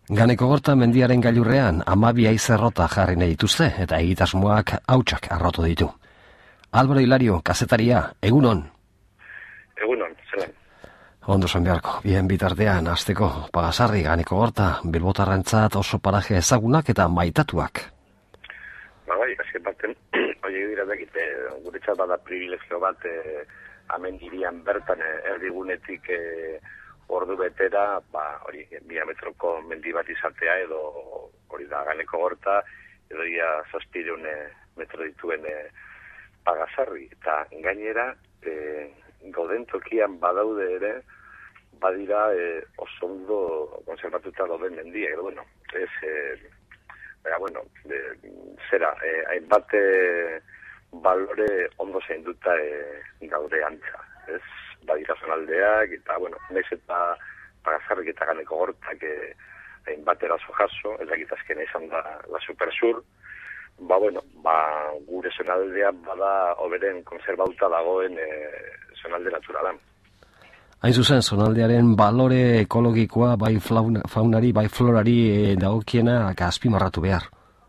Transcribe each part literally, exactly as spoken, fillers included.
Ganeko Gorta mendiaren gailurrean hamabi haizerrota jarri nahi dituzte eta egitasmoak hautsak arrotu ditu. Álvaro Hilario, kazetaria, egunon. Egunon, zelan. Ondo zen beharko, bien bitartean, azteko, Pagasarri, Ganeko Gorta, bilbotarrentzat oso paraje ezagunak eta maitatuak. Ba bai, azken baten, hori dira dakite, guretzat bada privilegio bat, eh, hemen irian bertan, eh, erdigunetik eh, ordu betera, ba, hori, mila metroko mendi bat izatea, edo hori da Ganeko Gorta, edo ia zazpireun metro dituen eh, Pagasarri, eta gainera, eh, gauden tokian badaude ere, badira eh, oso ondo konservatuta dauden mendiak, edo bueno, ez, eh, Baina, bueno, de, zera, eh, hainbat eh, balore ondo zainduta eh, gaude antza, ez? Badira zonaldeak, eta, bueno, naiz eta Pagasarrik eta Ganeko Gortak eh, hainbat eraso jaso, ez dakit azkena izan da la Supersur, ba, bueno, ba, gure zonaldea bada hoberen konserbauta dagoen eh, zonalde naturalan. Hain zuzen, zonaldearen balore ekologikoa bai faunari, bai florari e, dagokiena azpimarratu behar.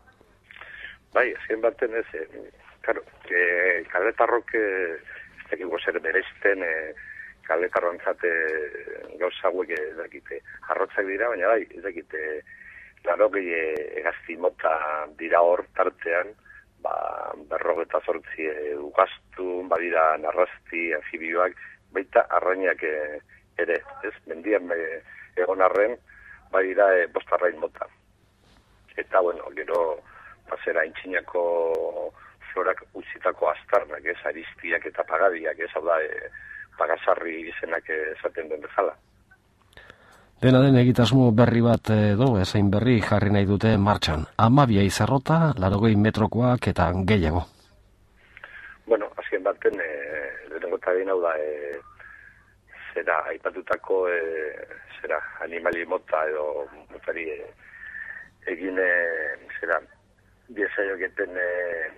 Bai, azken baten ez, eh, claro, eh, kaletarrok eh, ez dakiko zer berezten eh, kaletarrontzat eh, gauza hauek ez dakite jarrotzak dira, baina bai, ez dakite laro gehi egazti mota dira hor tartean, ba, berrogeta zortzi eh, ugaztu, badira narrasti, anfibioak, baita arrainak e, ere, ez, mendian e, egon arren, badira e, bostarrain mota. Eta, bueno, gero, pasera intxinako florak utzitako astarnak, ez, aristiak eta pagadiak, ez, hau da, e, Pagasarri izenak esaten den bezala. Dena den egitasmo berri bat edo, ezain berri jarri nahi dute martxan. Hamabi haizerrota, laurogei metrokoak eta gehiago. Bueno, azken baten, e, lehenengo eta hau da, e, zera, aipatutako, e, zera, animali mota edo motari e, egin, e, zera, biezaioketen e,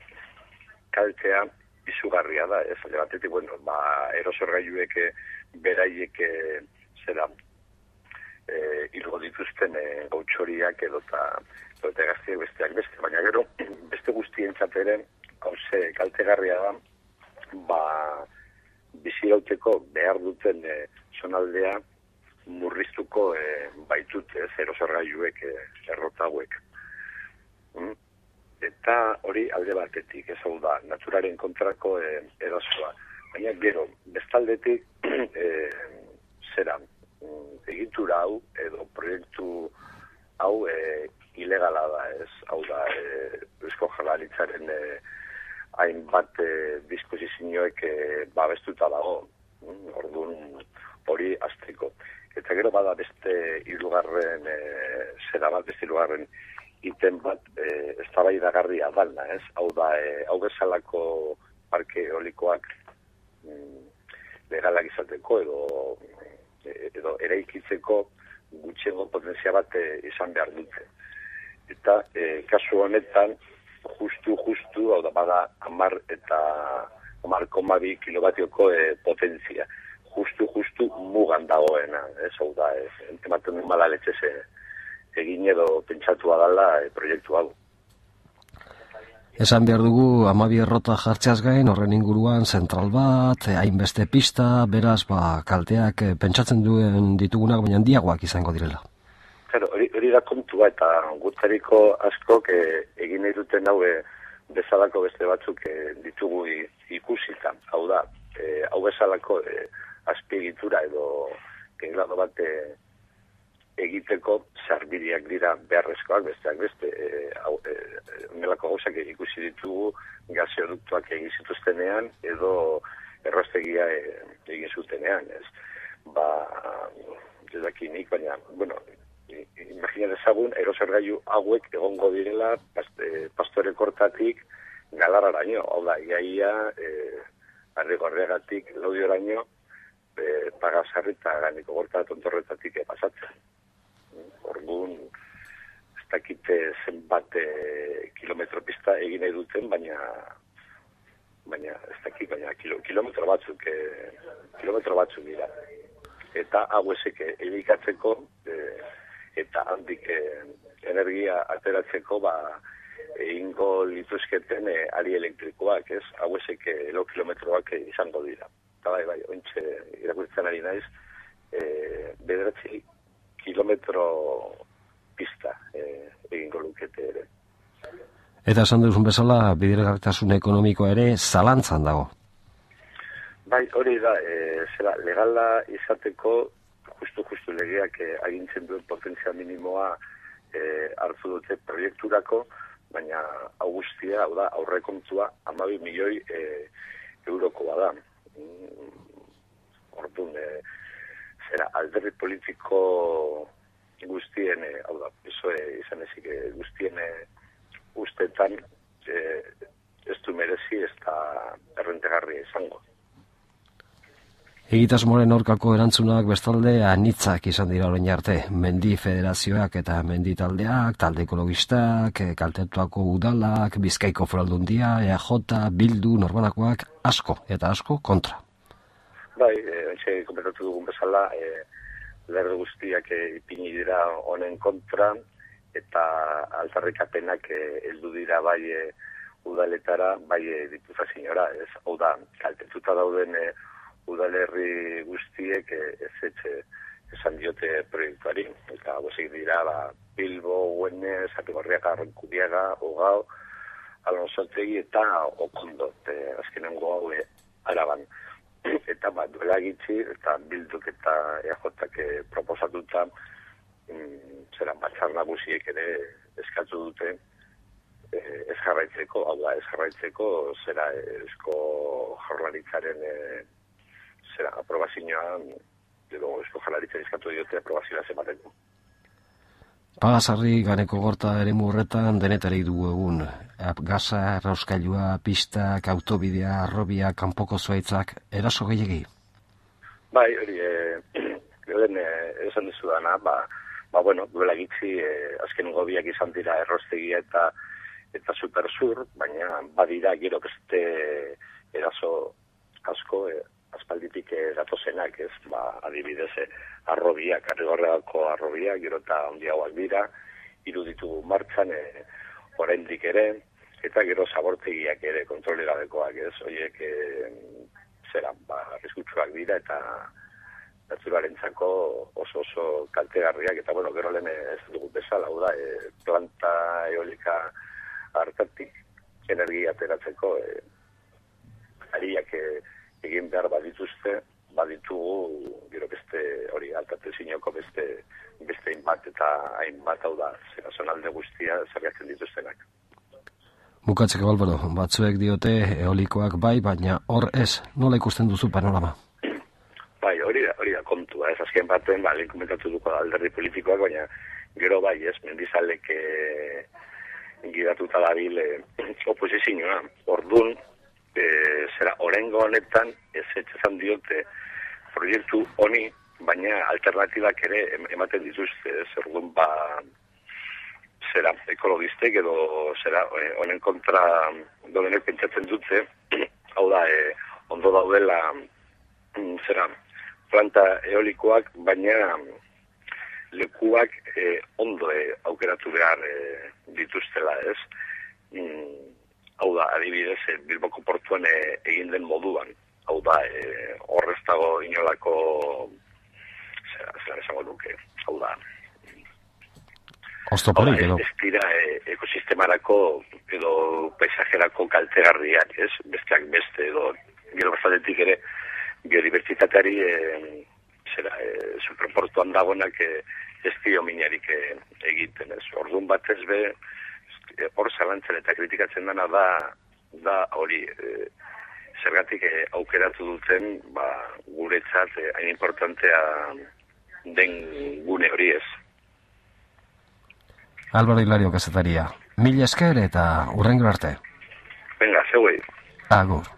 kaltea izugarria da, ez, alde batetik, bueno, ba, erosorgailuek e, beraiek, e, zera, e, hilgo dituzten e, gautxoriak edo eta gaztiak besteak beste, baina gero, beste guztien txateren, hauze, kaltegarria da, ba, bizirauteko behar duten e, zonaldea murriztuko e, baitute, erosorgailuek e, errota hauek. Mm? Eta hori alde batetik, ez hau da, naturaren kontrako e, erasoa. Baina gero, bestaldetik, e, zera, egitura hau, edo proiektu hau e, ilegala da, ez, hau da, e, Eusko Jaurlaritzaren e, hainbat e, disposizioek e, babestuta dago, mm, orduan hori azteko. Eta gero bada beste hirugarren e, zera bat, beste hirugarren iten bat e, eztabaidagarria dana, ez? Hau da, e, hau bezalako parke eolikoak mm, legalak izateko edo e, edo eraikitzeko gutxiengo potentzia bat e, izan behar dute. Eta e, kasu honetan justu, justu, hau da, bada amar eta amar koma bi kilobatioko e, potentzia. Justu, justu mugan dagoena, ez, hau da, ez, ematen dut mala letxez e, egin edo pentsatua dala e, proiektu hau. Esan behar dugu, hamabi errota jartzeaz gain, horren inguruan zentral bat, hainbeste pista, beraz, ba, kalteak e, pentsatzen duen ditugunak, baina handiagoak izango direla. Claro, hori, hori da kontua eta gurtariko askok e, egin nahi duten hau e, bezalako beste batzuk e, ditugu ikusita. Hau da, e, hau bezalako e, azpiegitura edo genglado bat e, egiteko sarbideak dira beharrezkoak, besteak beste, e, hau, e, melako gauzak ikusi ditugu gaseoduktuak egin zituztenean edo errostegia e, egin zutenean, ez? Ba, ez dakinik, baina, bueno, imagina dezagun, erosorgailu hauek egongo direla Pastore Kortatik Galarraraino, hau da, iaia, e, Arrigorriagatik Laudioraino, e, Pagasarri eta Ganeko Gorta tontorretatik e, pasatzen. Orduan, ez dakite zenbat e, kilometro pista egin nahi duten, baina baina ez dakit, baina kilo, kilometro batzuk, e, kilometro batzuk dira. Eta hau ezek elikatzeko e, eta handik eh, energia ateratzeko ba, egingo lituzketen eh, ari elektrikoak, ez? Hauezek elo kilometroak izango dira. Eta bai, bai, ointxe irakurtzen ari naiz, eh, bederatzi kilometro pista eh, egingo lukete ere. Eta esan duzun bezala, bideragarritasun ekonomikoa ere zalantzan dago. Bai, hori da, e, zera, legala izateko, justu-justu legeak e, agintzen duen potentzia minimoa e, hartu dute proiekturako, baina hau guztia, hau da, aurrekontua hamabi milioi e, eurokoa da. Mm, Orduan, e, zera, alderdi politiko guztien, e, hau da, P S O E izan ezik e, guztien e, ustetan e, ez du merezi ez da errentegarria izango. Egitasmoaren aurkako erantzunak bestalde anitzak izan dira orain arte. Mendi federazioak eta mendi taldeak, talde ekologistak, kaltetuako udalak, Bizkaiko Foraldundia, E A J, Bildu, Norbanakoak, asko eta asko kontra. Bai, ontsa komentatu dugun bezala, e, lerdo guztiak e, ipini dira honen kontra, eta altarrikapenak heldu dira bai e, udaletara, bai e, diputazioara, ez, hau da, kaltetuta dauden e, udalerri guztiek e, ez etxe esan diote proiektuari, eta hauek dira ba, Bilbo, Güenes, Ategorriaga, Arrankudiaga, Ogao, Alonsotegi eta Okondo, e, azkenengo hau e, Araban. Eta ba, duela gitzi, eta Bilduk eta E A Jak e, proposatuta, zera batzar nagusiek ere eskatu dute e, ez jarraitzeko, hau da, ez jarraitzeko zera Eusko Jaurlaritzaren e, zera aprobazioa, edo Eusko Jaurlaritzaren eskatu diote aprobazioa zemateko. Pagasarri Ganeko Gorta eremu horretan denetarik dugu egun. Gaza, errauskailua, pistak, autobidea, arrobia, kanpoko zuaitzak, eraso gehiagi? Bai, hori, e, lehen e, esan dizudana, ba, Ba, bueno, duela gitzi, eh, azken gobiak izan dira errostegia eta eta supersur, baina badira gero beste eraso asko, eh, aspalditik eh, datozenak, ez, ba, adibidez, eh, arrobiak, Arrigorriagako arrobiak, gero eta handiagoak dira, iruditu martxan, eh, oraindik ere, eta gero zabortegiak ere kontrolerabekoak, ez, horiek eh, zera, ba, arriskutsuak dira, eta naturarentzako oso oso kaltegarriak, eta bueno, gero lehen ez dugu bezala, hau da, e, planta eolika hartatik energia ateratzeko e, ariak e, egin behar badituzte, baditugu gero beste hori altatezinoko beste beste hainbat eta hainbat, hau da, zera zonalde guztia zergatzen dituztenak. Bukatzeko, Albero, batzuek diote eolikoak bai, baina hor ez, nola ikusten duzu panorama? Bai, hori da, hori da kontua, ez azken baten, ba, lehen komentatu duko alderdi politikoak, baina gero bai, ez, mendizalek e, gidatuta dabil e, oposizioa. Orduan, e, zera, orengo honetan, ez etxezan diote proiektu honi, baina alternatibak ere ematen dituzte, ez, orduan, ba, zera, ekologistek edo, zera, honen kontra dodenek pentsatzen dute, hau da, e, ondo daudela, zera, planta eolikoak, baina lekuak eh, ondo eh, aukeratu behar eh, dituztela, ez? Mm, hau da, adibidez, eh, Bilboko portuan eh, egin den moduan. Hau da, eh, horrez dago inolako, zera, zera esango duke, hau da. Oztoporik, edo? Ez dira eh, ekosistemarako edo paisajerako kaltegarriak, ez? Besteak beste, edo gero bastatetik ere, biodibertsitateari e, zera, e, superportuan dagoenak e, ez dio minarik e, egiten, ez. Orduan batez be, hor zalantzen eta kritikatzen dena da, da hori, e, zergatik e, aukeratu duten, ba, guretzat, e, hain importantea den gune hori, ez. Álvaro Hilario, kazetaria. Mila esker eta hurrengo arte. Venga, zeuei. Agur.